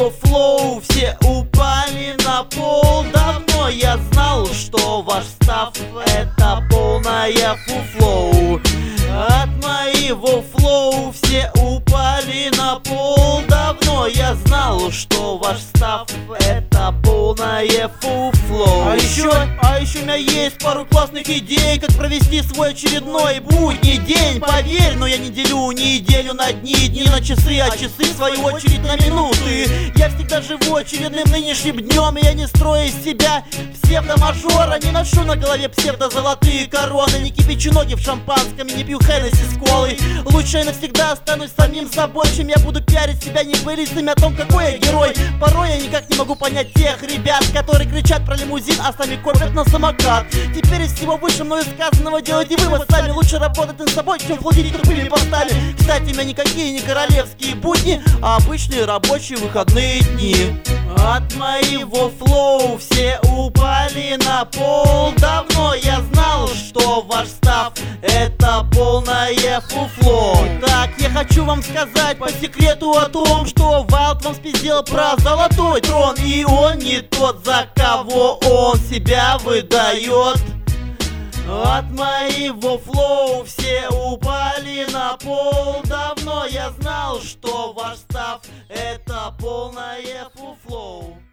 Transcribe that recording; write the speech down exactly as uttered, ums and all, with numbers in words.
моего флоу все упали на пол. Давно я знал, что ваш став это полное фуфлоу. От моего флоу все упали на пол. Давно я знал, что ваш став это полное фуфлоу. А еще, а еще у меня есть пару классных идей, как провести свой очередной будний день. Поверь, но я не делю неделю на дни, дни на часы, а часы в свою очередь на минуты. Я всегда живу очередным нынешним днем, и я не строю из себя псевдомажора. Не ношу на голове псевдозолотые короны, не кипячу ноги в шампанском и не пью Хеннесси с колой. Лучше я навсегда останусь самим собой, чем я буду пиарить себя небылицами о том, какой я герой. Порой я никак не могу понять тех ребят, которые кричат про лимузин, а сами копят на самокат. Теперь из всего выше мною сказанного делайте вывод сами. Лучше работать над собой, чем флудить тупыми постами. Кстати, у меня никакие не королевские будни, а обычные рабочие выходные дни. От моего флоу все упали на пол. Давно я знал, что ваш став это полное фуфло. Так, я хочу вам сказать по секрету о том, что Вайлд вам спиздил про золотой трон, и он не тот, за кого он себя выдает. От моего флоу все упали на пол. Давно я знал, что ваш став это полное фуфлоу.